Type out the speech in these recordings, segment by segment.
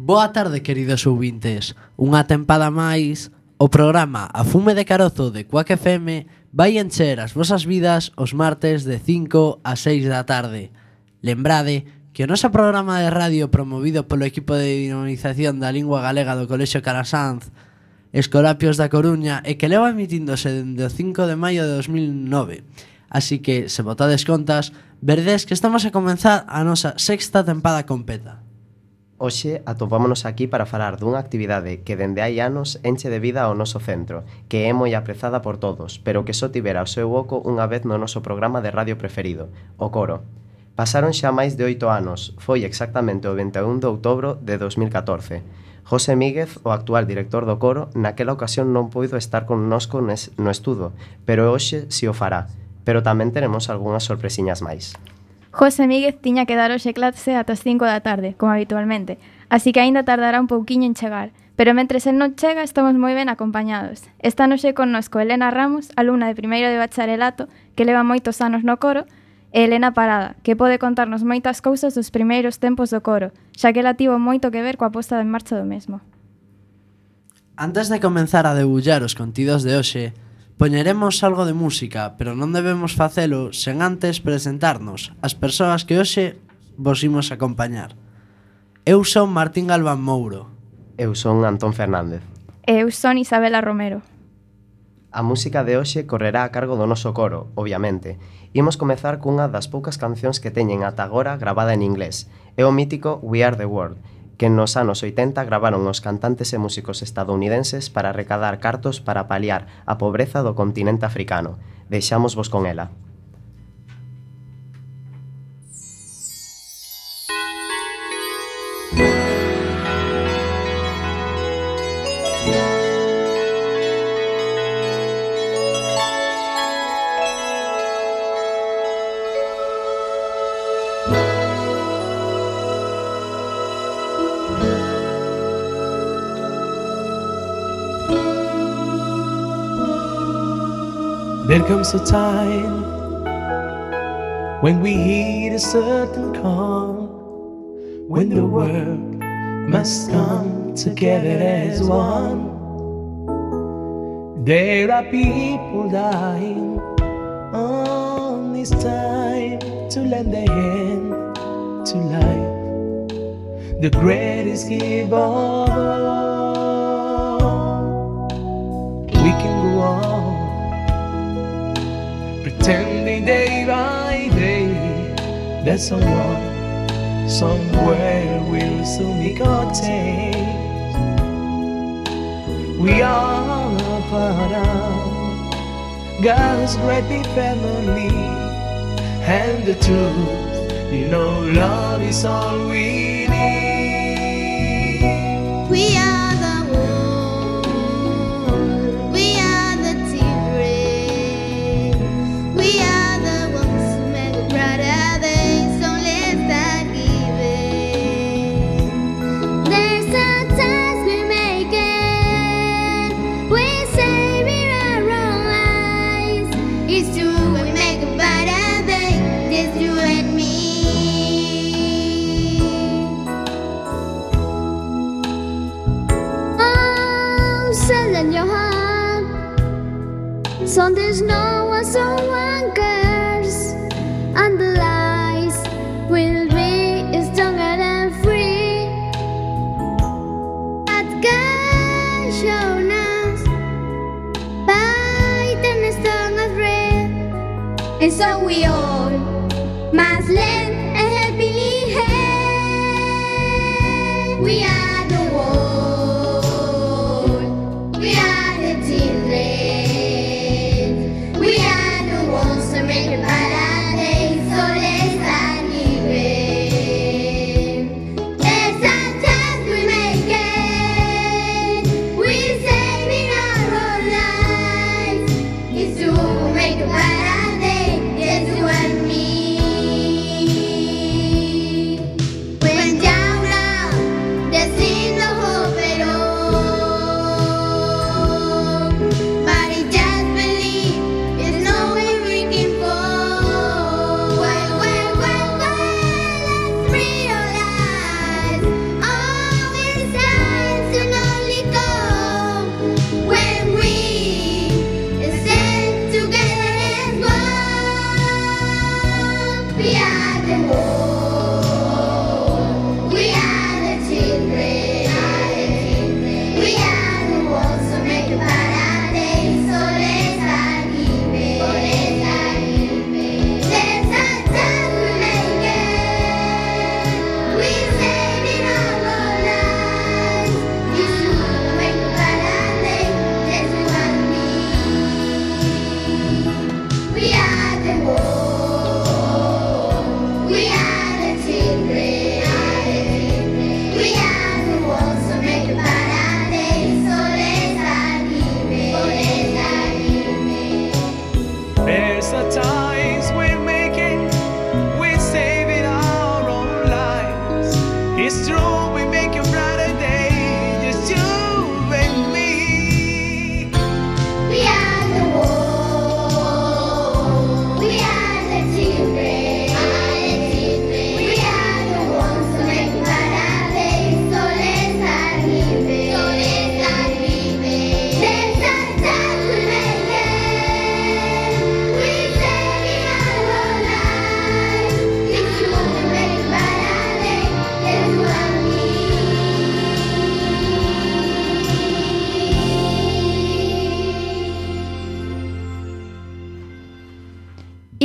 Boa tarde, queridos ouvintes. Unha tempada máis, o programa A Fume de Carozo de Quack FM vai encher as vosas vidas os martes de 5 a 6 da tarde. Lembrade que o noso programa de radio promovido polo equipo de dinamización da lingua galega do Colexio Calasanz, Escolapios da Coruña, e que leva emitíndose dende o 5 de maio de 2009. Así que, se botades contas, verdes que estamos a comenzar a nosa sexta tempada completa. Hoxe atopámonos aquí para falar dunha actividade que dende hai anos enche de vida ao noso centro, que é moi aprezada por todos, pero que só tivera o seu oco unha vez no noso programa de radio preferido, o coro. Pasaron xa máis de 8 anos, foi exactamente o 21 de outubro de 2014. José Míguez, o actual director do coro, naquela ocasión non puido estar connosco no estudo, pero hoxe si o fará, pero tamén teremos algunhas sorpresiñas máis. José Míguez tiña que dar hoxe clase ata as 5 da tarde, como habitualmente, así que aínda tardará un pouquiño en chegar, pero mentres el non chega estamos moi ben acompañados. Está hoxe connosco Elena Ramos, alumna de primeiro de bacharelato, que leva moitos anos no coro, e Elena Parada, que pode contarnos moitas cousas dos primeiros tempos do coro, xa que ela tivo moito que ver coa posta en marcha do mesmo. Antes de comenzar a debullar os contidos de hoxe, poñeremos algo de música, pero non debemos facelo sen antes presentarnos as persoas que hoxe vos imos acompañar. Eu son Martín Galván Mouro. Eu son Antón Fernández. E eu son Isabela Romero. A música de hoxe correrá a cargo do noso coro, obviamente. Imos comezar cunha das poucas cancións que teñen ata agora gravada en inglés. É o mítico We Are The World, que nos anos 80 gravaron os cantantes e músicos estadounidenses para recadar cartos para paliar a pobreza do continente africano. Deixámosvos con ela. There comes a time when we hit a certain calm, when the world must come together as one. There are people dying, on it's time to lend a hand to life, the greatest gift of all. We can go on pretending day by day that someone, somewhere will soon be contained. We are a part of God's great big family, and the truth, you know, love is all we need. We are the world, we are the children, we are the ones who make a brighter day, so let's start giving. There's a task we make it, we're saving our own lives. It's true, we make a brighter day, just you and me. Send in your heart, so there's no one, someone cares, and the lies will be stronger than free. At God shown us by the strong as red, and so we all must lend a helping hand. We are the world, we are the children, we are the ones that make a better day, so let's start giving. There's a chance we make it, we're saving our own lives. It's true, we'll make a better day, just you and me. When down, down, the sea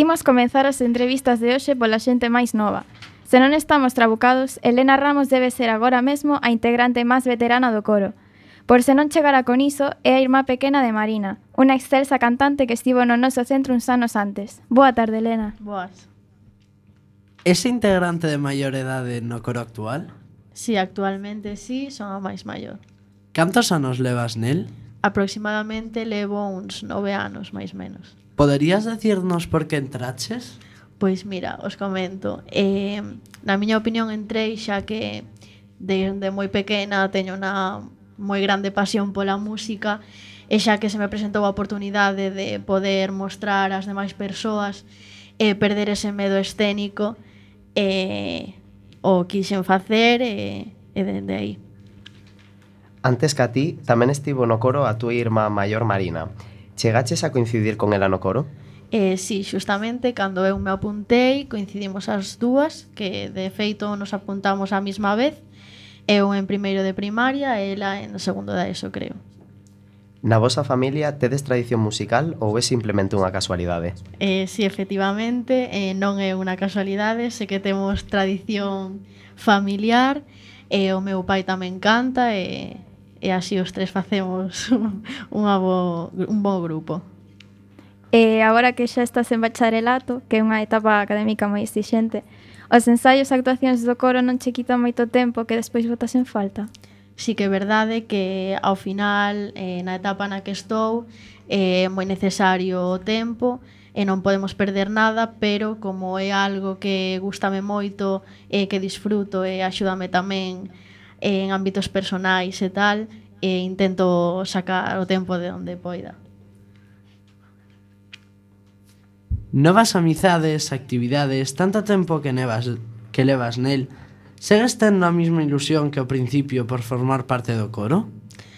Imos comenzar as entrevistas de hoxe pola xente máis nova. Se non estamos trabucados, Elena Ramos debe ser agora mesmo a integrante máis veterana do coro. Por se non chegara con iso, é a irmá pequena de Marina, unha excelsa cantante que estivo no noso centro uns anos antes. Boa tarde, Elena. Boas. Es integrante de maior edade no coro actual? Sí, actualmente sí, son a máis maior. Cantos anos levas nel? Aproximadamente levo uns 9 anos, máis menos. Poderías decirnos por que entraches? Pois mira, os comento. Na miña opinión entrei xa que desde moi pequena teño unha moi grande pasión pola música e xa que se me presentou a oportunidade de poder mostrar ás demais persoas e perder ese medo escénico o quixen facer e dende aí. Antes que a ti, tamén estivo no coro a túa irmá maior Marina. Chegaches a coincidir con ela no coro? Sí, xustamente, cando eu me apuntei, coincidimos as dúas, que de feito nos apuntamos á mesma vez, eu en primeiro de primaria e ela en segundo da ESO, creo. Na vosa familia tedes tradición musical ou é simplemente unha casualidade? Sí, efectivamente, non é unha casualidade, sei que temos tradición familiar, e o meu pai tamén canta, e así os tres facemos un bo grupo. E agora que xa estás en bacharelato, que é unha etapa académica moi exixente, os ensaios e actuacións do coro non che quitan moito tempo que despois botas en falta? Sí que é verdade que ao final, na etapa na que estou, é moi necesario o tempo e non podemos perder nada, pero como é algo que gústame moito e que disfruto e axúdame tamén en ámbitos personais e tal, intento sacar o tempo de onde poida. Novas amizades, actividades, tanto tempo que levas nel, segues tendo a mesma ilusión que ao principio por formar parte do coro?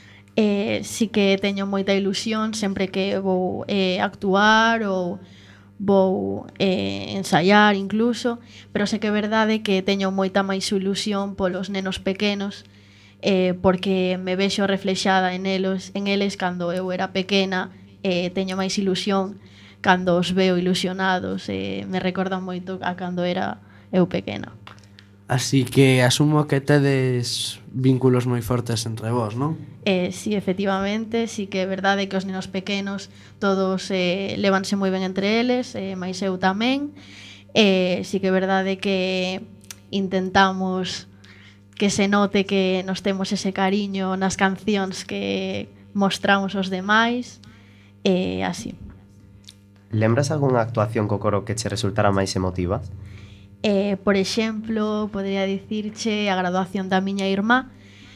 Sí que teño moita ilusión sempre que vou actuar ou vou ensaiar incluso, pero sei que é verdade que teño moita máis ilusión polos nenos pequenos, porque me vexo reflexada en eles cando eu era pequena, teño máis ilusión cando os veo ilusionados, me recordan moito a cando era eu pequena. Así que asumo que tedes vínculos moi fortes entre vós, non? Sí, efectivamente, sí que é verdade que os nenos pequenos todos levanse moi ben entre eles, mais eu tamén. Sí que é verdade que intentamos que se note que nos temos ese cariño nas cancións que mostramos aos demais, así. Lembras algunha actuación co coro que che resultara máis emotiva? Por exemplo, podría dicirche a graduación da miña irmá,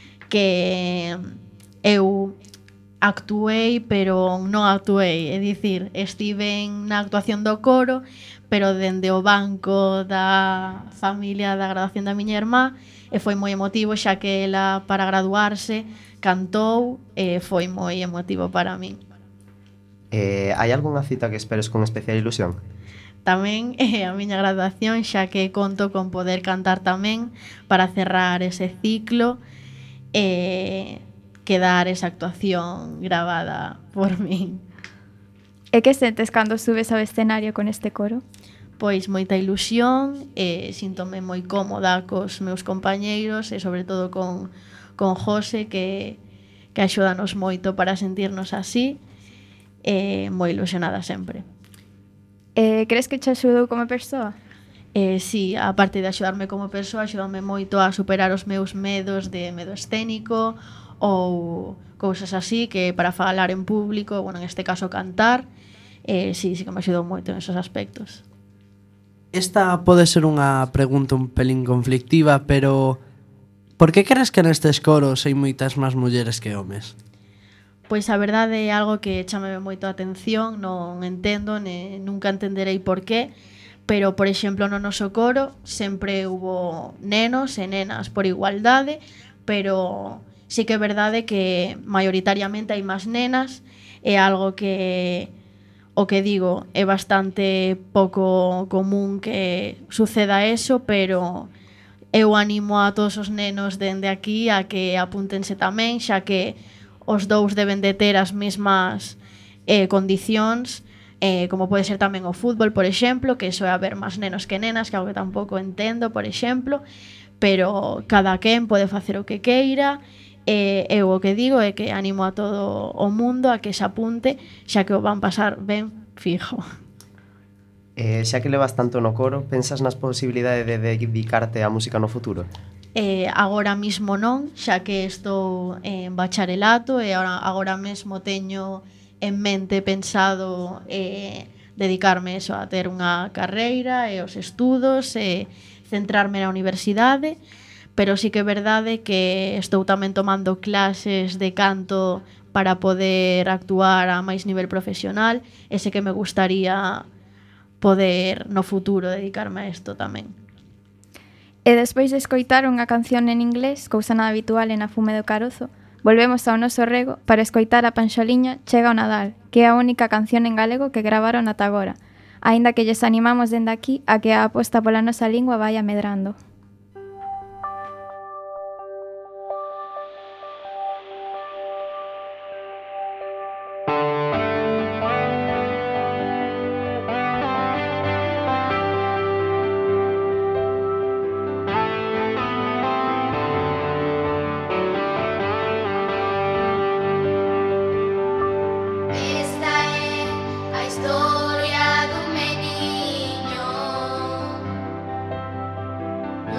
que eu actuei, pero non actuei, é dicir, estive na actuación do coro, pero dende o banco da familia da graduación da miña irmá, e foi moi emotivo, xa que ela para graduarse cantou, e foi moi emotivo para min. Hai algunha cita que esperes con especial ilusión? Tamén a miña graduación, xa que conto con poder cantar tamén para cerrar ese ciclo e quedar esa actuación grabada por min. E que sentes cando subes ao escenario con este coro? Pois moita ilusión, síntome moi cómoda cos meus compañeiros e sobre todo con José que axúdanos moito para sentirnos así, moi ilusionada sempre. Crees que te axudou como persoa? Sí, a parte de axudarme como persoa, axudame moito a superar os meus medos de medo escénico ou cousas así que para falar en público, bueno, en este caso cantar, sí que me axudou moito en esos aspectos. Esta pode ser unha pregunta un pelín conflictiva, pero por que crees que nestes coros hai moitas máis mulleres que homes? Pois a verdade é algo que chámame moito a atención, non entendo, nunca entenderei por qué, pero, por exemplo, no noso coro sempre hubo nenos e nenas por igualdade, pero sí que é verdade que maioritariamente hai máis nenas, é algo que, o que digo, é bastante pouco común que suceda eso, pero eu animo a todos os nenos dende aquí a que apúntense tamén, xa que os dous deben de ter as mesmas condicións como pode ser tamén o fútbol, por exemplo, que iso é haber máis nenos que nenas, que é algo que tampouco entendo, por exemplo, pero cada quen pode facer o que queira. Eu o que digo é que animo a todo o mundo a que se apunte, xa que o van pasar ben fijo. Xa que levas tanto no coro, pensas nas posibilidades de dedicarte á música no futuro? Agora mismo non, xa que estou en bacharelato e agora mesmo teño en mente pensado dedicarme eso, a ter unha carreira e os estudos e centrarme na universidade, pero sí que é verdade que estou tamén tomando clases de canto para poder actuar a máis nivel profesional e sei que me gustaría poder no futuro dedicarme a isto tamén. E despois de escoitar unha canción en inglés, cousa nada habitual en A Fume do Carozo, volvemos ao noso rego para escoitar a Panxoliña Chega o Nadal, que é a única canción en galego que gravaron ata agora, aínda que lles animamos dende aquí a que a aposta pola nosa lingua vai medrando. Esta é a historia dun meniño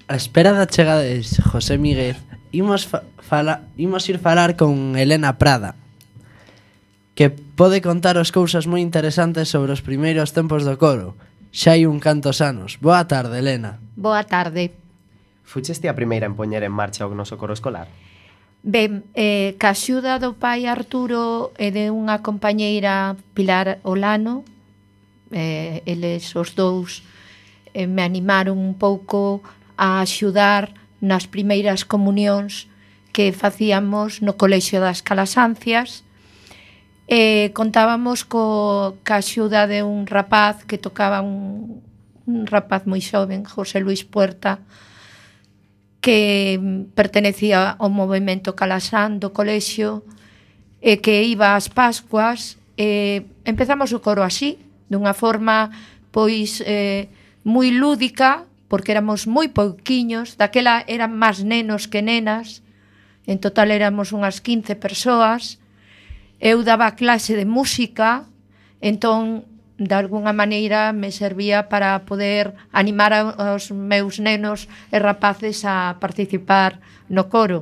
A espera da chegada de José Míguez, imos ir falar con Elena Prada, que pode contaros cousas moi interesantes sobre os primeiros tempos do coro. Xa hai un cantos anos. Boa tarde, Elena. Boa tarde. Fuches ti a primeira en poñer en marcha o noso coro escolar? Ben, ca axuda do pai Arturo e de unha compañeira Pilar Olano, eles os dous me animaron un pouco a axudar nas primeiras comunións que facíamos no Colexio das Calasancias. Contábamos ca axuda de un rapaz que tocaba, un rapaz moi xoven, José Luis Puerta, que pertenecía ao movimento Calasán do colexio, e que iba ás Pascuas. Empezamos o coro así, dunha forma pois moi lúdica, porque éramos moi pouquiños, daquela eran máis nenos que nenas, en total éramos unhas 15 persoas. Eu daba clase de música, entón, de alguna maneira, me servía para poder animar aos meus nenos e rapaces a participar no coro.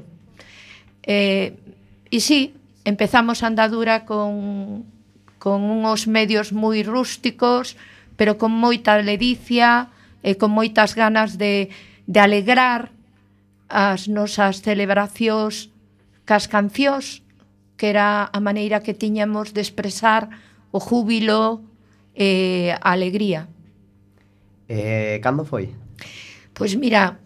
E sí, empezamos a andadura con uns medios moi rústicos, pero con moita ledicia e con moitas ganas de alegrar as nosas celebracións cas cancións, que era a maneira que tiñamos de expresar o júbilo e a alegría. Cando foi? Pois mira,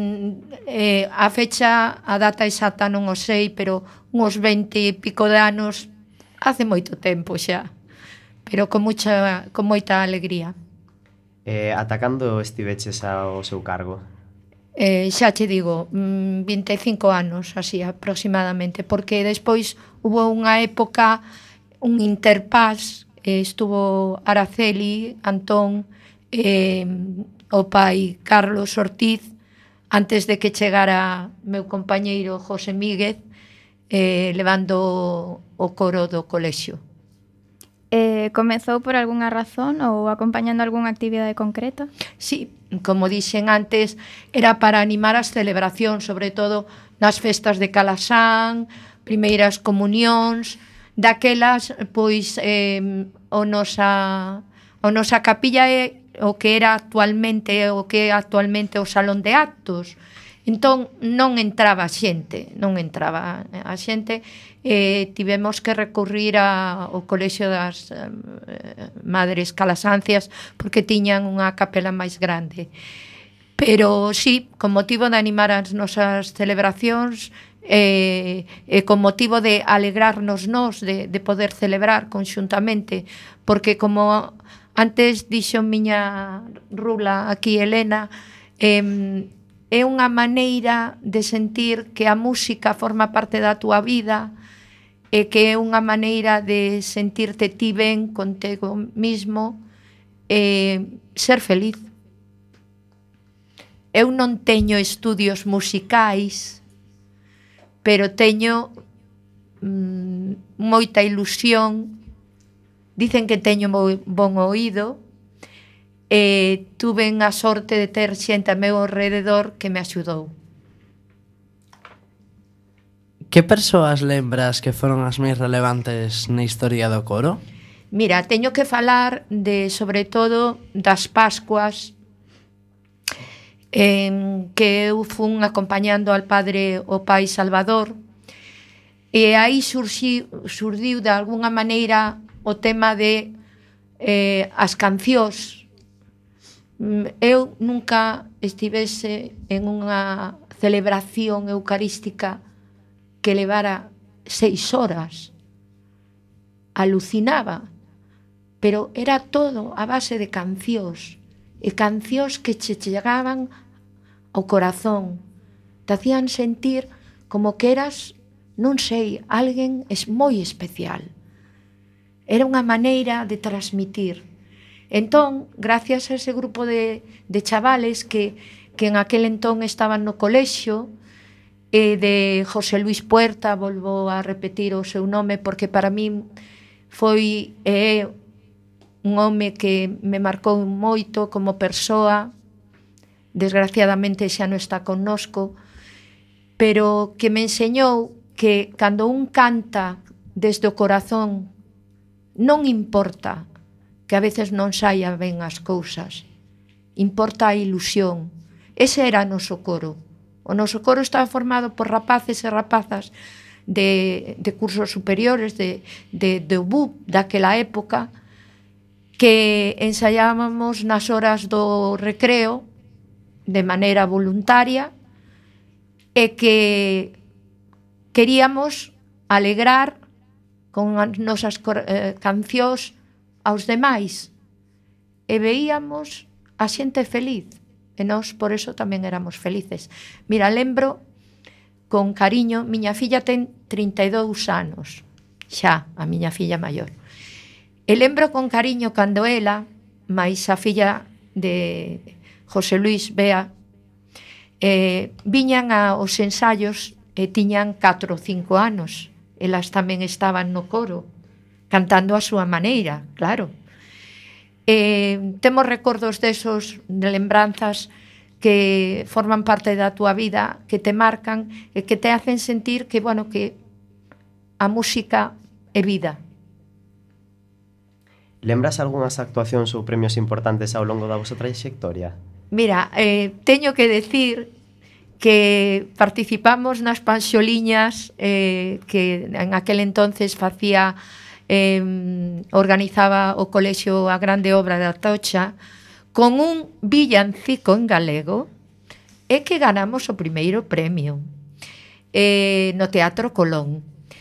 a fecha, a data exacta non o sei, pero uns 20 e pico de anos, hace moito tempo xa, pero con moita alegría. Ata cando estiveches ao seu cargo? Xa che digo, 25 anos, así aproximadamente, porque despois hubo unha época, un interpás, estuvo Araceli, Antón, o pai Carlos Ortiz, antes de que chegara meu compañeiro José Míguez, levando o coro do colexio. Comezou por algunha razón ou acompañando algunha actividade concreta? Sí, como dixen antes, era para animar as celebracións, sobre todo nas festas de Calasán, primeiras comunións, daquelas, pois, o nosa capilla é o que era actualmente o Salón de Actos. Entón, non entraba a xente, tivemos que recurrir ao Colexio das Madres Calasancias, porque tiñan unha capela máis grande. Pero sí, con motivo de animar as nosas celebracións, e con motivo de alegrarnos nós de poder celebrar conxuntamente, porque como antes dixo miña rula aquí, Elena, é unha maneira de sentir que a música forma parte da túa vida e que é unha maneira de sentirte ti ben contigo mismo e ser feliz. Eu non teño estudios musicais, pero teño moita ilusión. Dicen que teño moi bon oído, e tuve a sorte de ter xente a meu alrededor que me axudou. Que persoas lembras que foron as máis relevantes na historia do coro? Mira, teño que falar sobre todo das Pascuas, que eu fun acompañando ao pai Salvador, e aí surdiu de alguna maneira o tema de as cancións. Eu nunca estivese en unha celebración eucarística que levara 6 horas. Alucinaba, pero era todo a base de cancións, e cancións que che chegaban ao corazón, te hacían sentir como que eras, non sei, alguén moi especial. Era unha maneira de transmitir. Entón, gracias a ese grupo de chavales que en aquel entón estaban no colexio, de José Luis Puerta, volvo a repetir o seu nome, porque para min foi un home que me marcou moito como persoa, desgraciadamente xa non está connosco, pero que me enseñou que cando un canta desde o corazón non importa que a veces non saia ben as cousas, importa a ilusión. Ese era o noso coro. O noso coro estaba formado por rapaces e rapazas de cursos superiores, de UBUP daquela época, que ensaiábamos nas horas do recreo de maneira voluntaria e que queríamos alegrar con as nosas cancións aos demais e veíamos a xente feliz e nós por eso tamén éramos felices. Mira, lembro con cariño, miña filla ten 32 anos, xa, a miña filla maior. E lembro con cariño cando ela, máis a filla de José Luis Bea, viñan aos ensaios e tiñan 4 ou 5 anos. Elas tamén estaban no coro, cantando a súa maneira, claro. Temos recordos desos, de lembranzas que forman parte da túa vida, que te marcan e que te hacen sentir que, bueno, que a música é vida. Lembras algunhas actuacións ou premios importantes ao longo da vosa trayectoria? Mira, teño que decir que participamos nas Panxoliñas que en aquel entonces organizaba o colexio A Grande Obra de Atocha con un villancico en galego e que ganamos o primeiro premio no Teatro Colón.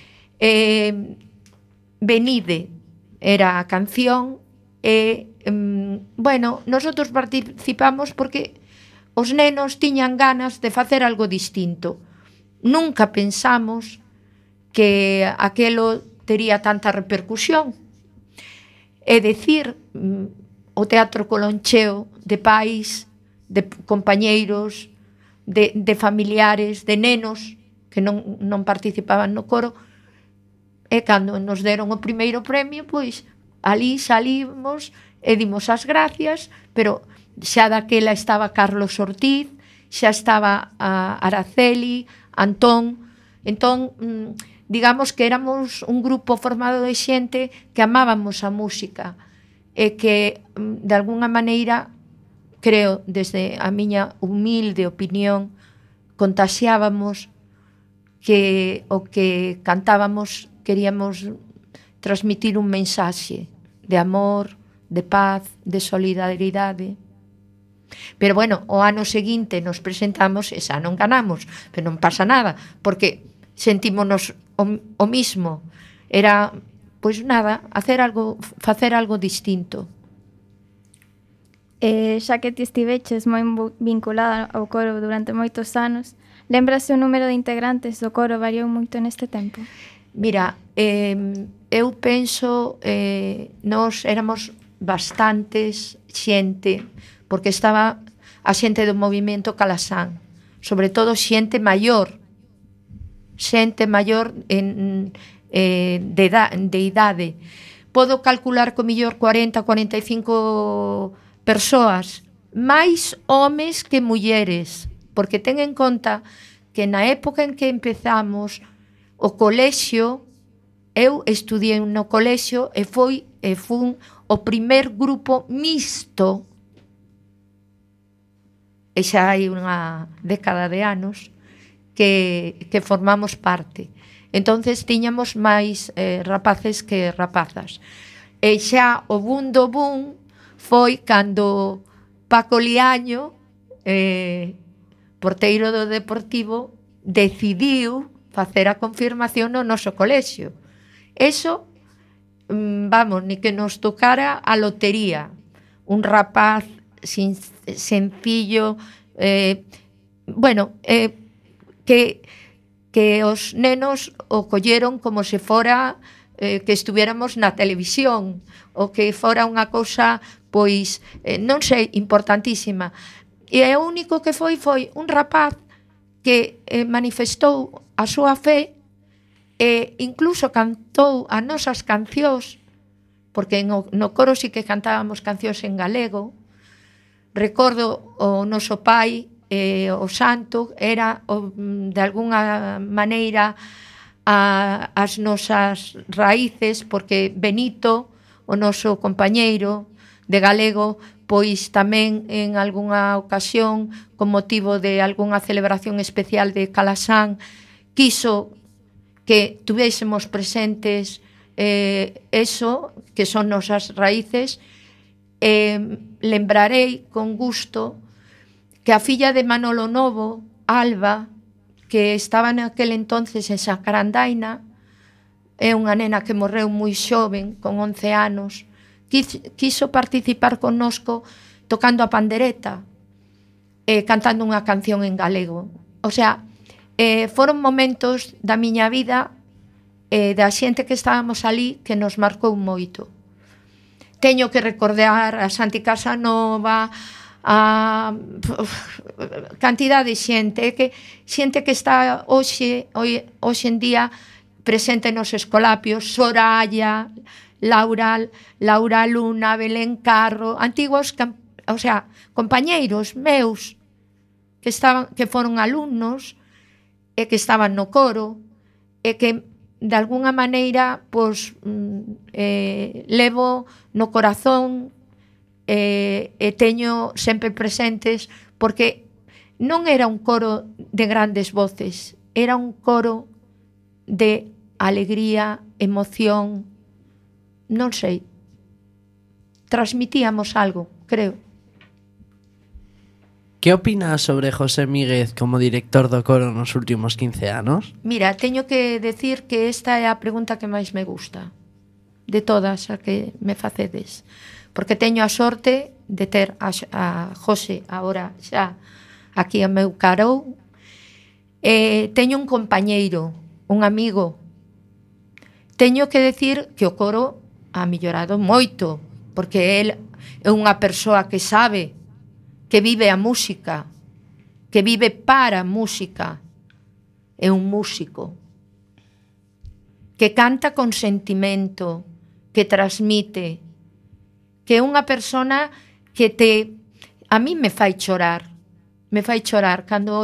Venide era a canción e, bueno, nosotros participamos porque os nenos tiñan ganas de facer algo distinto. Nunca pensamos que aquelo tería tanta repercusión. É dicir, o Teatro Colón cheo de pais, de compañeiros, de familiares, de nenos que non participaban no coro, e cando nos deron o primeiro premio, pois ali salimos e dimos as gracias, pero xa daquela estaba Carlos Ortiz, xa estaba Araceli, Antón. Entón, digamos que éramos un grupo formado de xente que amábamos a música e que, de alguna maneira, creo, desde a miña humilde opinión, contaxiábamos que o que cantábamos queríamos transmitir un mensaxe de amor, de paz, de solidaridade. Pero bueno, o ano seguinte nos presentamos e xa non ganamos, pero non pasa nada, porque sentímonos o mismo. Era, pois nada, facer algo distinto. Xa que ti estiveches moi vinculada ao coro durante moitos anos, lembrase o número de integrantes do coro variou moito neste tempo? Mira, eu penso, nós éramos bastantes xente, porque estaba a xente do movimento Calasán, sobre todo xente maior de idade. Podo calcular co millor 40, 45 persoas, máis homes que mulleres, porque ten en conta que na época en que empezamos o colexio, eu estudiei no colexio e fun o primer grupo mixto, e xa hai unha década de anos que formamos parte. Entonces tiñamos máis rapaces que rapazas. E xa o boom do boom foi cando Paco Liaño, porteiro do Deportivo, decidiu facer a confirmación no noso colexio. Eso, vamos, ni que nos tocara a lotería. Un rapaz sencillo, que os nenos o colleron como se fora que estuviéramos na televisión, ou que fora unha cousa, pois, non sei, importantísima. E o único que foi un rapaz que manifestou a súa fe e incluso cantou as nosas cancións, porque no coro sí que cantábamos cancións en galego, recordo o noso pai, o santo, era de alguna maneira as nosas raíces, porque Benito, o noso compañeiro de galego, pois tamén en algunha ocasión, con motivo de algunha celebración especial de Calasán, quiso que tuvéisemos presentes eso, que son nosas raíces. Lembrarei con gusto que a filla de Manolo Novo, Alba, que estaba naquel entonces en Sacarandaina, é unha nena que morreu moi xoven, con 11 anos, quiso participar connosco tocando a pandereta, cantando unha canción en galego. O sea, foron momentos da miña vida, da xente que estábamos ali, que nos marcou moito. Teño que recordar a Santi Casanova, a cantidad de xente, xente que está hoxe en día presente nos escolapios, Soraya, Laura Luna, Belén Carro, antigos, o sea, compañeiros meus que foron alumnos e que estaban no coro e que de alguna maneira pois, levo no corazón e teño sempre presentes, porque non era un coro de grandes voces, era un coro de alegría, emoción, non sei, transmitíamos algo, creo. Que opinas sobre José Míguez como director do coro nos últimos 15 anos? Mira, teño que decir que esta é a pregunta que máis me gusta de todas a que me facedes, porque teño a sorte de ter a José agora xa aquí a meu carou. Teño un compañeiro, un amigo. Teño que decir que o coro ha mellorado moito, porque el é unha persoa que sabe, que vive a música, que vive para a música. É un músico que canta con sentimento, que transmite, que é unha persona que a mí me fai chorar cando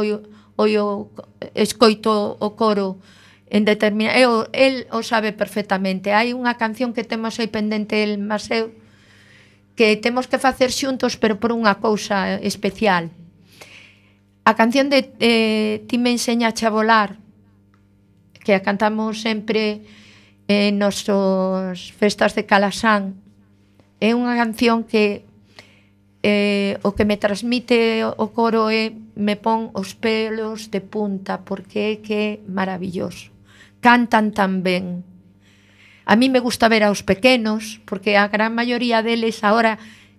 escoito o coro en determinado. El o sabe perfectamente. Hai unha canción que temos aí pendente el mas eu, que temos que facer xuntos, pero por unha cousa especial. A canción de Ti me enseñache a volar, que a cantamos sempre en nosos festas de Calasán, é unha canción que o que me transmite o coro me pon os pelos de punta, porque é que é maravilloso. Cantan tan ben. A mí me gusta ver aos pequenos, porque a gran maioría deles agora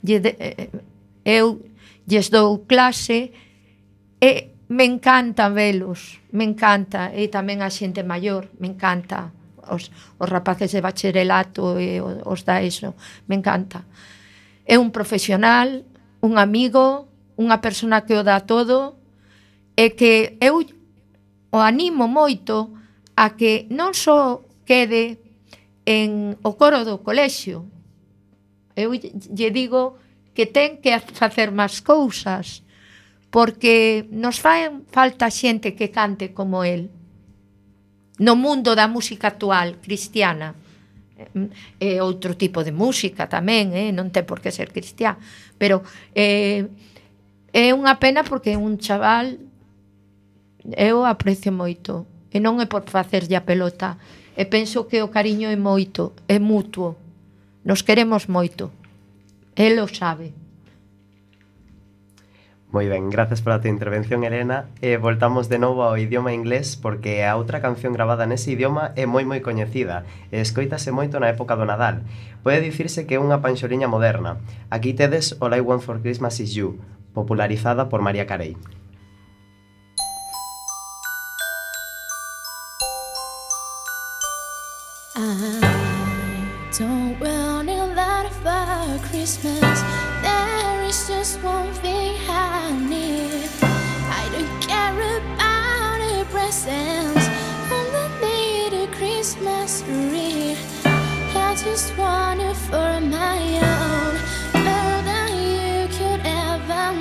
eu lles dou clase e me encanta velos, me encanta, e tamén a xente maior, me encanta, os rapaces de bacharelato e os da ESO, me encanta. É un profesional, un amigo, unha persona que o dá todo, e que eu o animo moito a que non só quede en o coro do colexio. Eu lle digo que ten que facer máis cousas, porque nos fan falta xente que cante como el. No mundo da música actual, cristiana, é outro tipo de música tamén, non ten por que ser cristiá, pero é unha pena porque é un chaval, eu aprecio moito, e non é por facerlle a pelota, e penso que o cariño é moito, é mutuo, nos queremos moito, el o sabe. Moi ben, gracias pola tua intervención, Elena. E voltamos de novo ao idioma inglés, porque a outra canción gravada nese idioma é moi coñecida e escoítase moito na época do Nadal. Pode dicirse que é unha panxoliña moderna. Aquí tedes All I Want for Christmas Is You, popularizada por María Carey. I don't want a lot for Christmas. There is just one thing I need. I don't care about the presents underneath the Christmas tree. I just want it for my own, more than you could ever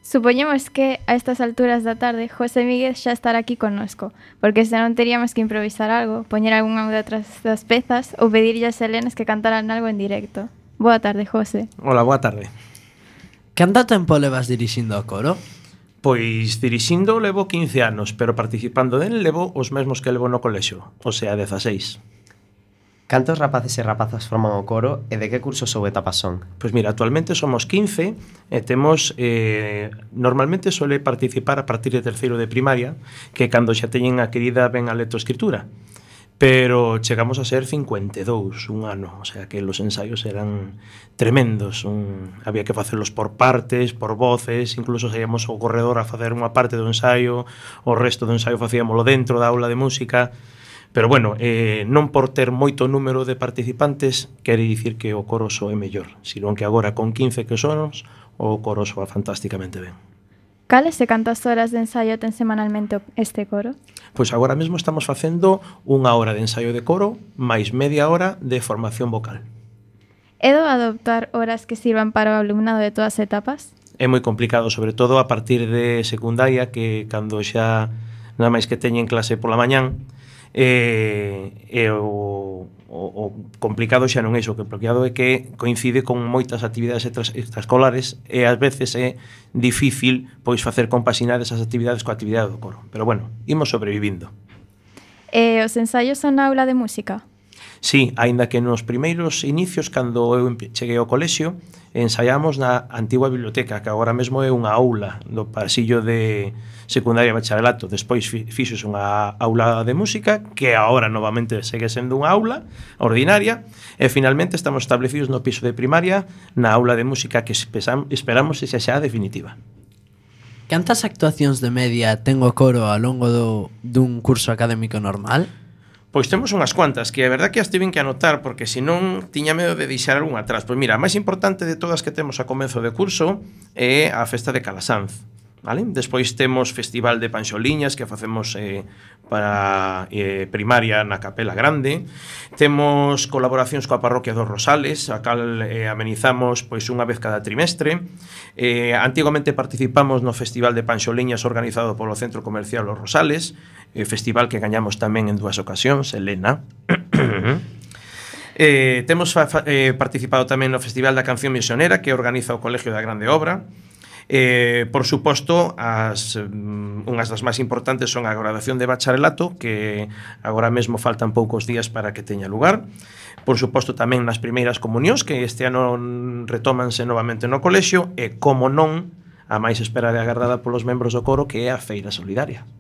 Supoñemos que a estas alturas da tarde José Miguel xa estará aquí connosco, porque senón teríamos que improvisar algo, poñer algunha de outras das pezas ou pedirlle a Helenas que cantaran algo en directo. Boa tarde, José. Hola, boa tarde. Canto tempo levas dirixindo o coro? Pois dirixindo levo 15 anos, pero participando del levo os mesmos que levo no colexio, o sea, 16. Cantos rapaces e rapazas forman o coro e de que cursos ou etapas son? Pois mira, actualmente somos 15 e temos, normalmente suele participar a partir de terceiro de primaria, que cando xa teñen a querida ben a lectoescritura. Pero chegamos a ser 52 un ano, o sea que los ensaios eran tremendos, había que facelos por partes, por voces, incluso saíamos ao corredor a facer unha parte do ensaio, o resto do ensaio facíamolo dentro da aula de música. Pero bueno, non por ter moito número de participantes quere dicir que o coro soe mellor, sino que agora con 15 que somos, o coro soa fantásticamente ben. Cales e cantas horas de ensaio ten semanalmente este coro? Pois agora mesmo estamos facendo 1 hora de ensaio de coro máis media hora de formación vocal. É do adoptar horas que sirvan para o alumnado de todas as etapas? É moi complicado, sobre todo a partir de secundaria, que cando xa nada máis que teñen clase pola mañán, o complicado xa non é iso, que o complicado é que coincide con moitas actividades extraescolares e ás veces é difícil pois facer compaxinar esas actividades coa actividade do coro. Pero bueno, imos sobrevivindo. E os ensaios son na aula de música? Sí, aínda que nos primeiros inicios, cando eu cheguei ao colexio, ensaiamos na antigua biblioteca, que agora mesmo é unha aula do pasillo de secundaria e bacharelato. Despois fixos unha aula de música, que agora novamente segue sendo unha aula ordinaria, e finalmente estamos establecidos no piso de primaria, na aula de música que esperamos que xa definitiva. Cantas actuacións de media ten o coro ao longo dun curso académico normal? Pois temos unhas cuantas, que a verdad que as tiven que anotar, porque senón tiña medo de deixar algún atrás. Pois mira, a máis importante de todas que temos a comenzo de curso é a festa de Calasanz, vale? Despois temos Festival de Panxoliñas, que facemos para primaria na Capela Grande. Temos colaboracións coa parroquia dos Rosales, a cal amenizamos pois unha vez cada trimestre. Antigamente participamos no Festival de Panxoliñas organizado polo Centro Comercial Los Rosales, festival que gañamos tamén en 2 ocasións, Helena. Temos participado tamén no Festival da Canción Misionera, que organiza o Colegio da Grande Obra. Por suposto, unhas das máis importantes son a graduación de bacharelato, que agora mesmo faltan poucos días para que teña lugar. Por suposto, tamén nas primeiras comunións, que este ano retómanse novamente no colexio, e, como non, a máis esperada e agardada polos membros do coro, que é a Feira Solidaria.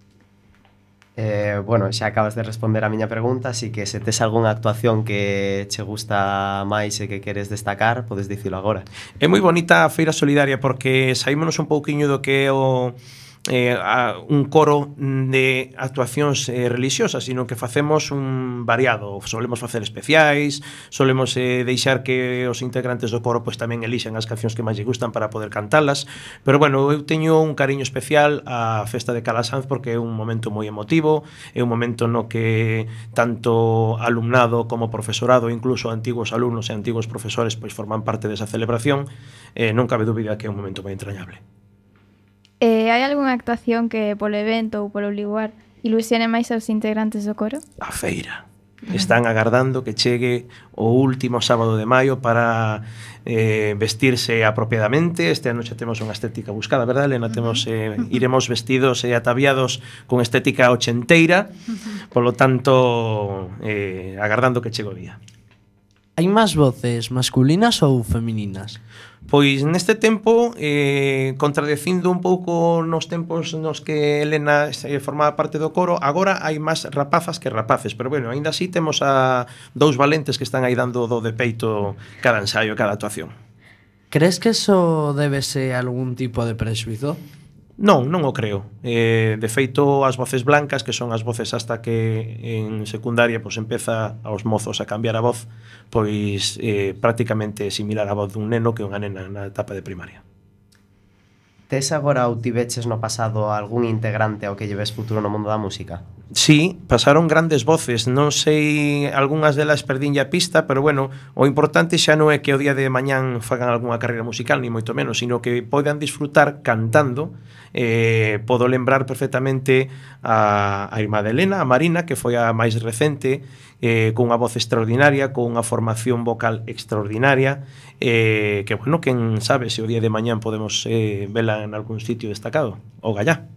Bueno, xa acabas de responder a miña pregunta, así que se tes algunha actuación que che gusta máis e que queres destacar, podes dicilo agora. É moi bonita a Feira Solidaria porque saímonos un pouquiño do que é un coro de actuacións religiosas, sino que facemos un variado. Solemos facer especiais, solemos deixar que os integrantes do coro pois tamén elixan as cancións que máis lle gustan para poder cantalas. Pero bueno, eu teño un cariño especial á festa de Calasanz porque é un momento moi emotivo, é un momento no que tanto alumnado como profesorado, incluso antigos alumnos e antigos profesores pois forman parte desa celebración. Non cabe dúbida que é un momento moi entrañable. Hai algunha actuación que polo evento ou polo lugar ilusione máis aos integrantes do coro? A feira. Están agardando que chegue o último sábado de maio para vestirse apropiadamente. Este ano xa temos unha estética buscada, verdad, Elena? Iremos vestidos e ataviados con estética ochenteira, polo tanto, agardando que chegue o día. Hai máis voces masculinas ou femininas? Pois neste tempo, contradecindo un pouco nos tempos nos que Elena formaba parte do coro, agora hai máis rapazas que rapaces, pero bueno, aínda así temos a 2 valentes que están aí dando do de peito cada ensaio, cada actuación. Crees que eso débese a algún tipo de prexuizo? Non o creo. De feito, as voces blancas, que son as voces hasta que en secundaria pois empeza aos mozos a cambiar a voz, pois prácticamente similar a voz dun neno que unha nena na etapa de primaria. Tes agora ou tiveches no pasado algún integrante ao que lleves futuro no mundo da música? Sí, pasaron grandes voces, non sei, algunhas delas perdinlle a pista, pero bueno, o importante xa non é que o día de mañán fagan algunha carreira musical, ni moito menos, sino que podan disfrutar cantando. Podo lembrar perfectamente a irmá de Elena, a Marina, que foi a máis recente, cunha voz extraordinaria, con unha formación vocal extraordinaria, que bueno, quen sabe se o día de mañán podemos vela en algún sitio destacado, o gallá.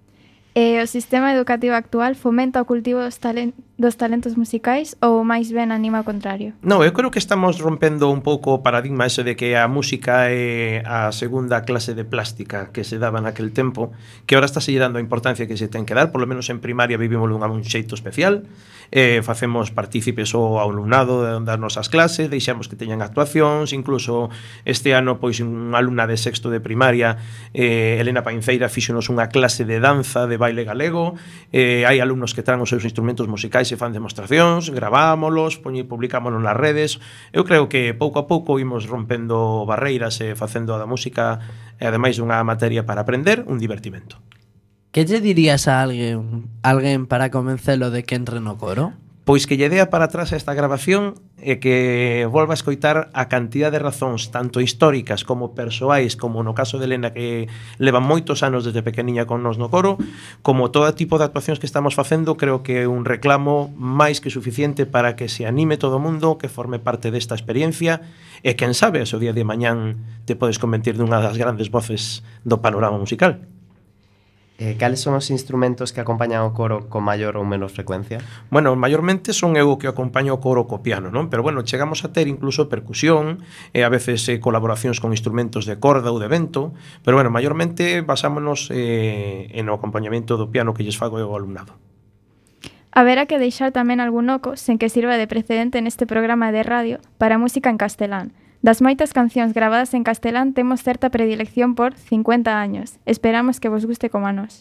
O sistema educativo actual fomenta o cultivo dos talentos musicais ou máis ben anima ao contrario? Non, eu creo que estamos rompendo un pouco o paradigma ese de que a música é a segunda clase de plástica que se daba naquel tempo, que ahora está se dando a importancia que se ten que dar, por lo menos en primaria vivimos un xeito especial, facemos partícipes ao alumnado das nosas clases, deixamos que teñan actuacións, incluso este ano pois unha alumna de sexto de primaria, Elena Painceira, fíxonos unha clase de danza, de baile galego, hai alumnos que traen os seus instrumentos musicais e fan demostracións, gravámolos, publicámonos nas redes. Eu creo que pouco a pouco imos rompendo barreiras e facendo da música, e ademais unha materia para aprender, un divertimento. Que lle dirías a alguén para convencelo de que entre no coro? Pois que lle dea para atrás esta grabación e que volva a escoitar a cantidad de razóns, tanto históricas como persoais, como no caso de Elena, que leva moitos anos desde pequeniña con nos no coro, como todo tipo de actuacións que estamos facendo. Creo que é un reclamo máis que suficiente para que se anime todo o mundo, que forme parte desta experiencia, e quen sabe, se o día de mañán te podes convertir dunha das grandes voces do panorama musical. Cales son os instrumentos que acompañan o coro con maior ou menos frecuencia? Bueno, mayormente son eu que acompaño o coro co piano, non? Pero bueno, chegamos a ter incluso percusión, e a veces colaboracións con instrumentos de corda ou de vento, pero bueno, mayormente basámonos en o acompañamento do piano que lles fago ao alumnado. Haberá que deixar tamén algún oco sen que sirva de precedente neste programa de radio para música en castelán. Das moitas cancións gravadas en castelán temos certa predilección por 50 años. Esperamos que vos guste como a nós.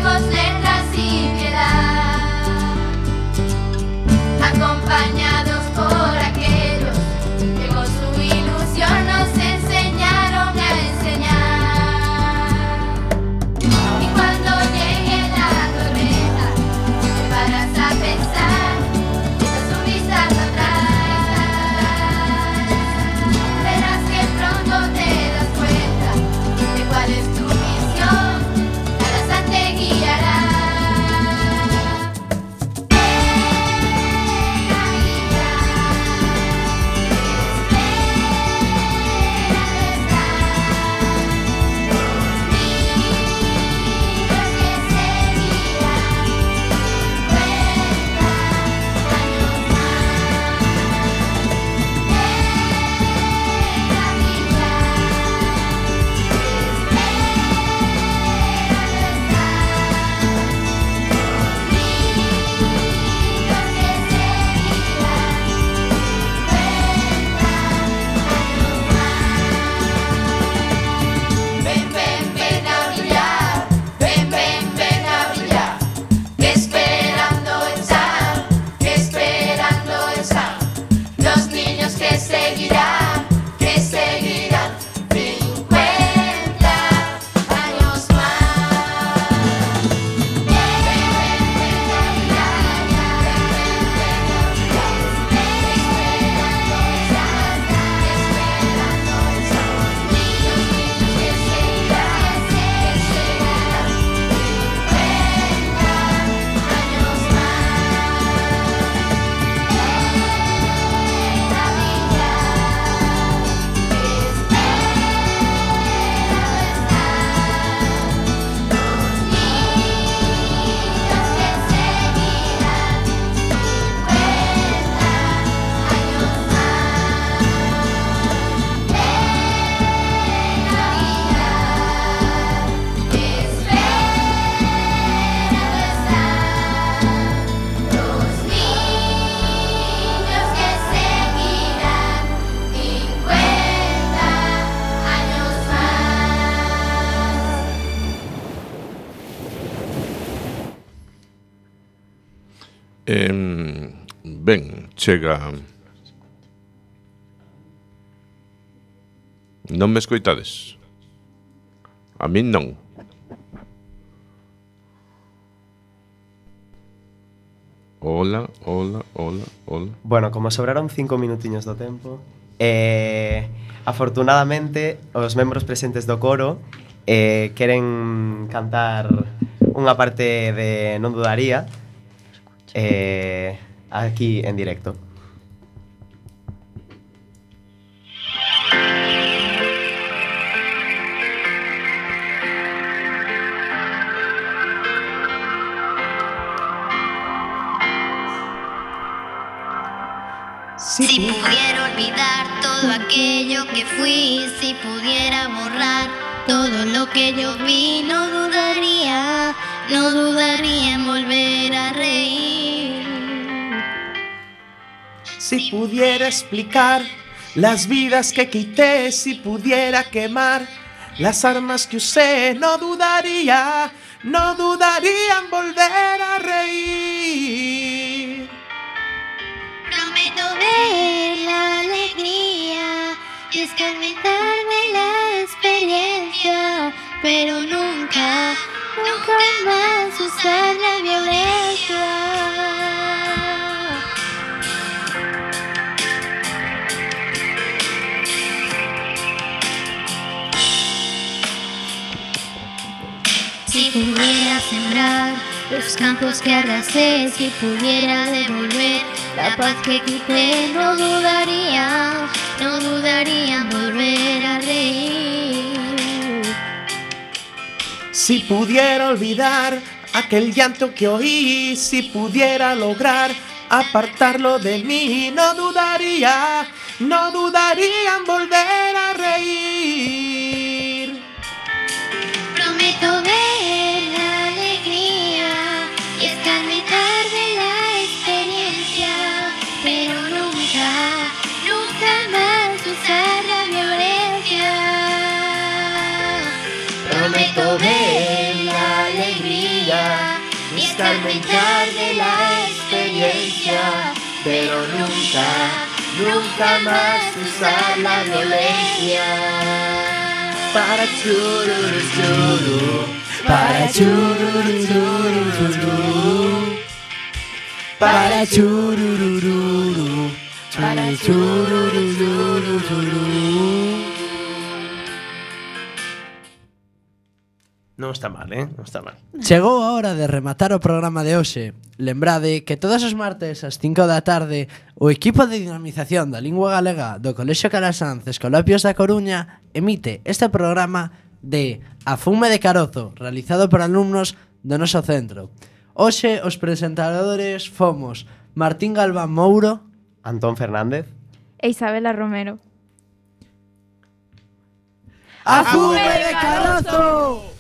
Acompañados Ben, chega... Non me escoitades? A min non. Hola, hola, hola, hola. Bueno, como sobraron 5 minutiños do tempo, afortunadamente os membros presentes do coro queren cantar unha parte de Non dudaría aquí en directo. Si pudiera olvidar todo aquello que fui, si pudiera borrar todo lo que yo vi, no dudaría en volver a reír. Si pudiera explicar las vidas que quité, si pudiera quemar las armas que usé, no dudaría en volver a reír. Prometo ver la alegría y escarmentarme la experiencia, pero nunca más usar la violencia. Si pudiera sembrar los campos que arrasé, si pudiera devolver la paz que quité, no dudaría en volver a reír. Si pudiera olvidar aquel llanto que oí, si pudiera lograr apartarlo de mí, no dudaría en volver a reír. Prometo ver la alegría y escarmentar de la experiencia, pero nunca más usar la violencia. Prometo ver la alegría y escarmentar de la experiencia, pero nunca más usar la violencia. Para chururu churu, Para chururu churu churu, para churururu, para churururu churu. Non está mal, non está mal. Chegou a hora de rematar o programa de hoxe. Lembrade que todos os martes ás 5 da tarde o equipo de dinamización da lingua galega do Colexio Calasanz Escolapios da Coruña emite este programa de A Fume de Carozo, realizado por alumnos do noso centro. Hoxe os presentadores fomos Martín Galván Mouro, Antón Fernández E Isabela Romero. A Fume de Carozo!